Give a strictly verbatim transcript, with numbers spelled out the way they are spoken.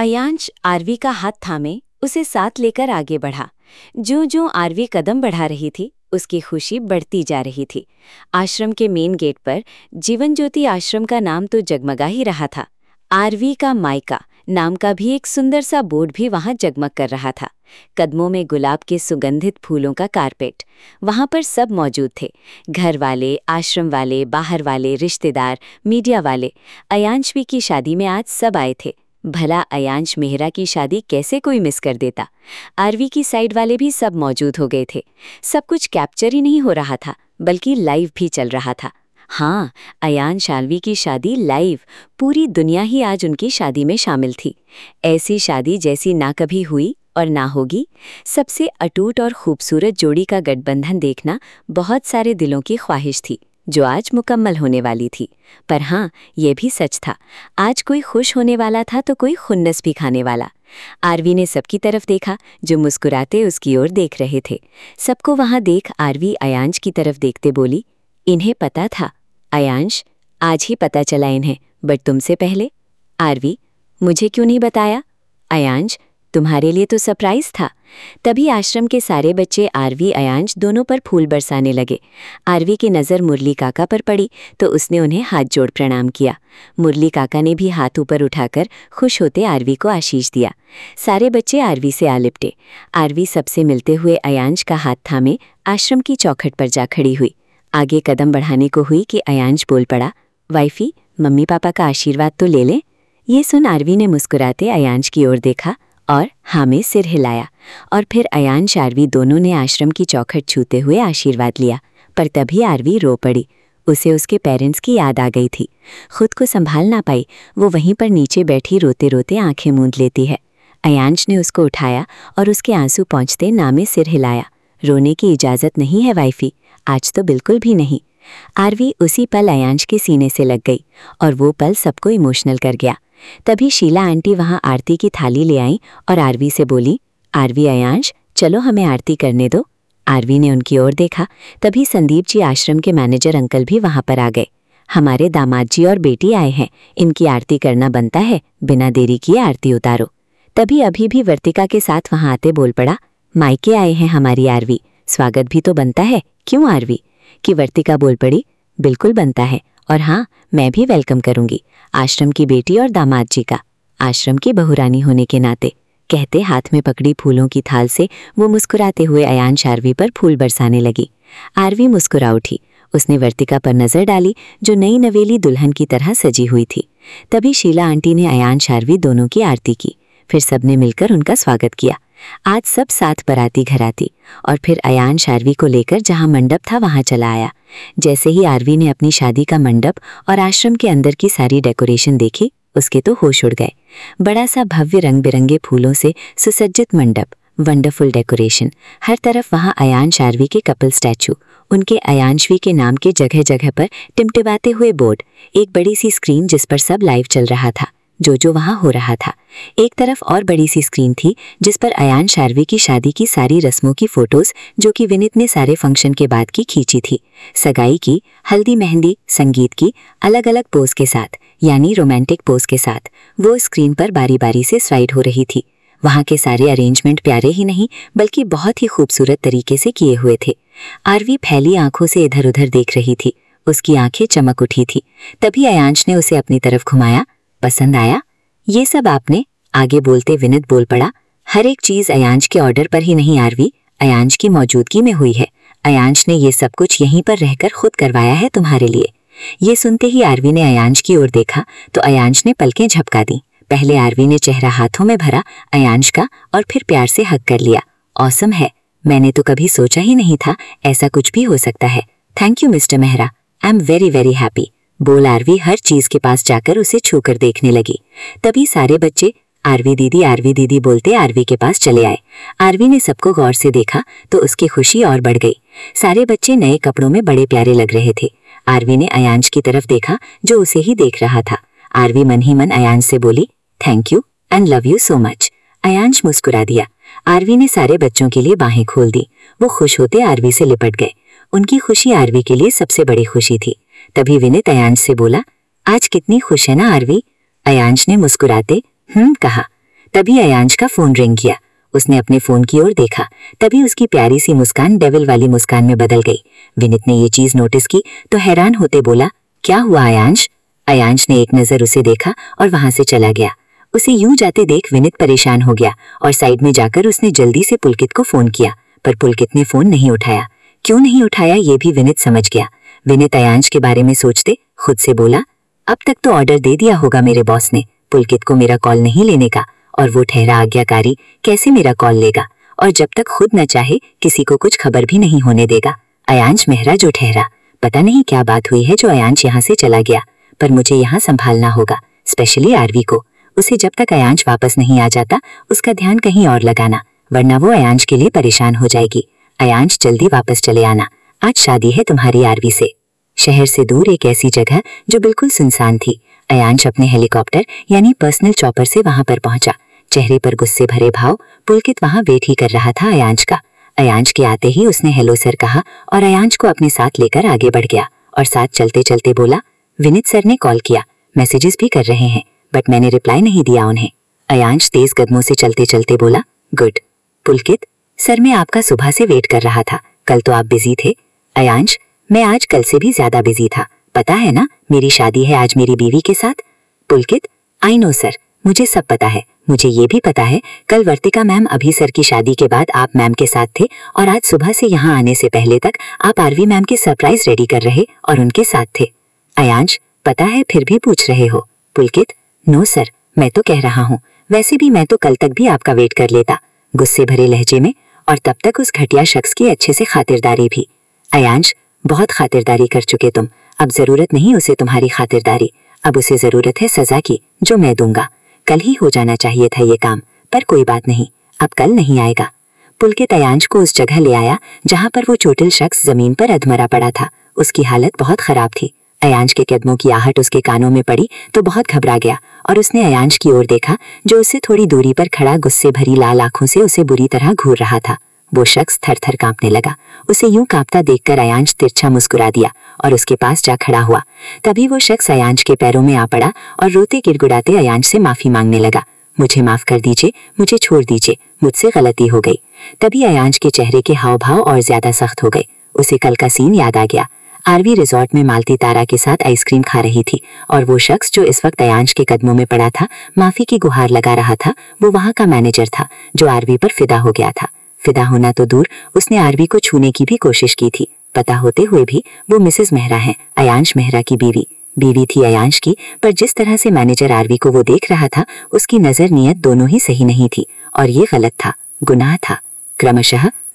Ayansh RV का हाथ थामे उसे साथ लेकर आगे बढ़ा। जो जो आरवी कदम बढ़ा रही थी, उसकी खुशी बढ़ती जा रही थी। आश्रम के मेन गेट पर जीवन ज्योति आश्रम का नाम तो जगमगा ही रहा था। आरवी का मायका नाम का भी एक सुंदर सा बोर्ड भी वहां जगमग कर रहा था। कदमों में गुलाब के सुगंधित फूलों का कारपेट। वहां पर सब मौजूद थे, घर वाले, आश्रम वाले, बाहर वाले, रिश्तेदार, मीडिया वाले। अयांशवी की शादी में आज सब आए थे। भला अयांश मेहरा की शादी कैसे कोई मिस कर देता। आरवी की साइड वाले भी सब मौजूद हो गए थे। सब कुछ कैप्चर ही नहीं हो रहा था, बल्कि लाइव भी चल रहा था। हाँ, अयांश आरवी की शादी लाइव। पूरी दुनिया ही आज उनकी शादी में शामिल थी। ऐसी शादी जैसी ना कभी हुई और ना होगी। सबसे अटूट और खूबसूरत जोड़ी का गठबंधन देखना बहुत सारे दिलों की ख्वाहिश थी, जो आज मुकम्मल होने वाली थी। पर हाँ, ये भी सच था, आज कोई खुश होने वाला था तो कोई खुन्नस भी खाने वाला। आरवी ने सबकी तरफ देखा, जो मुस्कुराते उसकी ओर देख रहे थे। सबको वहां देख आरवी अयांश की तरफ देखते बोली, इन्हें पता था। अयांश, आज ही पता चला इन्हें, बट तुमसे पहले। आरवी, मुझे क्यों नहीं बताया? अयांश, तुम्हारे लिए तो सरप्राइज था। तभी आश्रम के सारे बच्चे आरवी अयांश दोनों पर फूल बरसाने लगे। आरवी की नज़र मुरली काका पर पड़ी तो उसने उन्हें हाथ जोड़ प्रणाम किया। मुरली काका ने भी हाथ ऊपर उठाकर खुश होते आरवी को आशीष दिया। सारे बच्चे आरवी से आ लिपटे। आरवी सबसे मिलते हुए अयांश का हाथ थामे आश्रम की चौखट पर जा खड़ी हुई। आगे कदम बढ़ाने को हुई कि अयांश बोल पड़ा, वाइफी, मम्मी पापा का आशीर्वाद तो ले लें। ये सुन आरवी ने मुस्कुराते अयांश की ओर देखा और हाँ में सिर हिलाया। और फिर अयांश आरवी दोनों ने आश्रम की चौखट छूते हुए आशीर्वाद लिया। पर तभी आरवी रो पड़ी। उसे उसके पेरेंट्स की याद आ गई थी। खुद को संभाल ना पाई, वो वहीं पर नीचे बैठी रोते रोते आंखें मूंद लेती है। अयांश ने उसको उठाया और उसके आंसू पहुँचते ना में सिर हिलाया। रोने की इजाज़त नहीं है वाइफी, आज तो बिल्कुल भी नहीं। आरवी उसी पल अयांश के सीने से लग गई और वो पल सबको इमोशनल कर गया। तभी शीला आंटी वहां आरती की थाली ले आई और आरवी से बोली, आरवी अयांश, चलो हमें आरती करने दो। आरवी ने उनकी ओर देखा, तभी संदीप जी आश्रम के मैनेजर अंकल भी वहां पर आ गए। हमारे दामाद जी और बेटी आए हैं, इनकी आरती करना बनता है, बिना देरी किए आरती उतारो। तभी अभी भी वर्तिका के साथ वहां आते बोल पड़ा, मायके आए हैं हमारी आरवी, स्वागत भी तो बनता है, क्यों आरवी? कि वर्तिका बोल पड़ी, बिल्कुल बनता है, और हाँ, मैं भी वेलकम करूंगी आश्रम की बेटी और दामाद जी का, आश्रम की बहुरानी होने के नाते। कहते हाथ में पकड़ी फूलों की थाल से वो मुस्कुराते हुए अयांश आरवी पर फूल बरसाने लगी। आरवी मुस्कुरा उठी। उसने वर्तिका पर नजर डाली, जो नई नवेली दुल्हन की तरह सजी हुई थी। तभी शीला आंटी ने अयांश आरवी दोनों की आरती की। फिर सबने मिलकर उनका स्वागत किया। आज सब साथ बाराती घर आती और फिर अयांश आरवी को लेकर जहां मंडप था वहां चला आया। जैसे ही आरवी ने अपनी शादी का मंडप और आश्रम के अंदर की सारी डेकोरेशन देखी, उसके तो होश उड़ गए। बड़ा सा भव्य रंग बिरंगे फूलों से सुसज्जित मंडप, वंडरफुल डेकोरेशन, हर तरफ वहां अयांश आरवी के कपल स्टैचू, उनके अयांशवी के नाम के जगह जगह पर टिमटिमाते हुए बोर्ड, एक बड़ी सी स्क्रीन जिस पर सब लाइव चल रहा था, जो जो वहां हो रहा था। एक तरफ और बड़ी सी स्क्रीन थी जिस पर अयांश आरवी की शादी की सारी रस्मों की फोटोज, जो कि विनीत ने सारे फंक्शन के बाद की खींची थी, सगाई की, हल्दी मेहंदी, संगीत की, अलग अलग पोज के साथ, यानी रोमांटिक पोज के साथ, वो स्क्रीन पर बारी बारी से स्लाइड हो रही थी। वहां के सारे अरेंजमेंट प्यारे ही नहीं बल्कि बहुत ही खूबसूरत तरीके से किए हुए थे। आरवी फैली आंखों से इधर उधर देख रही थी, उसकी आंखें चमक उठी थी। तभी अयांश ने उसे अपनी तरफ घुमाया, पसंद आया ये सब आपने? आगे बोलते विनीत बोल पड़ा, हर एक चीज अयांश के ऑर्डर पर ही नहीं आरवी, अयांश की मौजूदगी में हुई है। अयांश ने ये सब कुछ यहीं पर रहकर खुद करवाया है तुम्हारे लिए। ये सुनते ही आरवी ने अयांश की ओर देखा तो अयांश ने पलकें झपका दी। पहले आरवी ने चेहरा हाथों में भरा अयांश का और फिर प्यार से हग कर लिया। ऑसम है, मैंने तो कभी सोचा ही नहीं था ऐसा कुछ भी हो सकता है। Thank you mister Mehra, I am very very happy, बोल आरवी हर चीज के पास जाकर उसे छूकर देखने लगी। तभी सारे बच्चे आरवी दीदी आरवी दीदी बोलते आरवी के पास चले आए। आरवी ने सबको गौर से देखा तो उसकी खुशी और बढ़ गई। सारे बच्चे नए कपड़ों में बड़े प्यारे लग रहे थे। आरवी ने अयांश की तरफ देखा जो उसे ही देख रहा था। आरवी मन ही मन अयांश से बोली, thank you and love you so much. Ayansh मुस्कुरा दिया। आरवी ने सारे बच्चों के लिए बाहें खोल दी। वो खुश होते आरवी से लिपट गए। उनकी खुशी आरवी के लिए सबसे बड़ी खुशी थी। तभी विनीत अयांश से बोला, आज कितनी खुश है ना आरवी? अयांश ने मुस्कुराते हम्म कहा। तभी अयांश का फोन रिंग किया। उसने अपने फोन की ओर देखा, तभी उसकी प्यारी सी मुस्कान डेविल वाली मुस्कान में बदल गई। विनीत ने ये चीज नोटिस की तो हैरान होते बोला, क्या हुआ अयांश? अयांश ने एक नजर उसे देखा और वहां से चला गया। उसे यूं जाते देख विनीत परेशान हो गया और साइड में जाकर उसने जल्दी से पुलकित को फोन किया, पर पुलकित ने फोन नहीं उठाया। क्यों नहीं उठाया ये भी विनीत समझ गया। विनीत अयांश के बारे में सोचते खुद से बोला, अब तक तो ऑर्डर दे दिया होगा मेरे बॉस ने पुलकित को मेरा कॉल नहीं लेने का, और वो ठहरा आज्ञाकारी कैसे मेरा कॉल लेगा, और जब तक खुद न चाहे किसी को कुछ खबर भी नहीं होने देगा। अयांश मेहरा जो ठहरा, पता नहीं क्या बात हुई है जो अयांश यहाँ से चला गया, पर मुझे यहाँ संभालना होगा, स्पेशली आरवी को। उसे जब तक अयांश वापस नहीं आ जाता उसका ध्यान कहीं और लगाना, वरना वो अयांश के लिए परेशान हो जाएगी। अयांश जल्दी वापस चले आना, आज शादी है तुम्हारी आरवी से। शहर से दूर एक ऐसी जगह जो बिल्कुल सुनसान थी। अयांश अपने हेलीकॉप्टर यानी पर्सनल चॉपर से वहां पर पहुंचा। चेहरे पर गुस्से भरे भाव। पुलकित वहां वेट ही कर रहा था अयांश का। अयांश के आते ही उसने हेलो सर कहा और अयांश को अपने साथ लेकर आगे बढ़ गया और साथ चलते चलते बोला, विनीत सर ने कॉल किया, मैसेजेस भी कर रहे हैं, बट मैंने रिप्लाई नहीं दिया उन्हें। अयांश तेज कदमों से चलते चलते बोला, गुड। पुलकित, सर मैं आपका सुबह से वेट कर रहा था, कल तो आप बिजी थे। अयांश, मैं आज कल से भी ज्यादा बिजी था, पता है ना मेरी शादी है आज मेरी बीवी के साथ। पुलकित, आई नो सर, मुझे सब पता है। मुझे ये भी पता है कल वर्तिका मैम अभी सर की शादी के बाद आप मैम के साथ थे, और आज सुबह से यहाँ आने से पहले तक आप आरवी मैम के सरप्राइज रेडी कर रहे और उनके साथ थे। अयांश, पता है फिर भी पूछ रहे हो। पुलकित, नो सर, मैं तो कह रहा हूँ, वैसे भी मैं तो कल तक भी आपका वेट कर लेता, गुस्से भरे लहजे में, और तब तक उस घटिया शख्स की अच्छे से खातिरदारी भी। अयांश, बहुत खातिरदारी कर चुके तुम, अब जरूरत नहीं उसे तुम्हारी खातिरदारी, अब उसे जरूरत है सजा की जो मैं दूंगा। कल ही हो जाना चाहिए था ये काम, पर कोई बात नहीं, अब कल नहीं आएगा। पुलकित अयांश को उस जगह ले आया जहां पर वो चोटिल शख्स जमीन पर अधमरा पड़ा था। उसकी हालत बहुत खराब थी। अयांश के कदमों की आहट उसके कानों में पड़ी तो बहुत घबरा गया और उसने अयांश की ओर देखा जो उससे थोड़ी दूरी पर खड़ा गुस्से भरी लाल आंखों से उसे बुरी तरह घूर रहा था। वो शख्स थर थर कांपने लगा। उसे यूं कांपता देखकर अयांश तिरछा मुस्कुरा दिया और उसके पास जा खड़ा हुआ। तभी वो शख्स अयांश के पैरों में आ पड़ा और रोते गिड़गिड़ाते अयांश से माफी मांगने लगा। मुझे माफ कर दीजिए, मुझे छोड़ दीजिए, मुझसे गलती हो गई। तभी अयांश के चेहरे के हाव भाव और ज्यादा सख्त हो गए। उसे कल का सीन याद आ गया। आरवी रिजॉर्ट में मालती तारा के साथ आइसक्रीम खा रही थी और वो शख्स जो इस वक्त अयांश के कदमों में पड़ा था, माफी की गुहार लगा रहा था, वो वहां का मैनेजर था जो आरवी पर फिदा हो गया था। फिदा होना तो दूर, उसने आरवी को छूने की भी कोशिश की थी। पता होते हुए भी वो मिसेस मेहरा हैं, अयांश मेहरा की बीवी। बीवी थी अयांश की, पर जिस तरह से मैनेजर आरवी को वो देख रहा था, उसकी नजर नियत दोनों ही सही नहीं थी और ये गलत था, गुनाह था। क्रमशः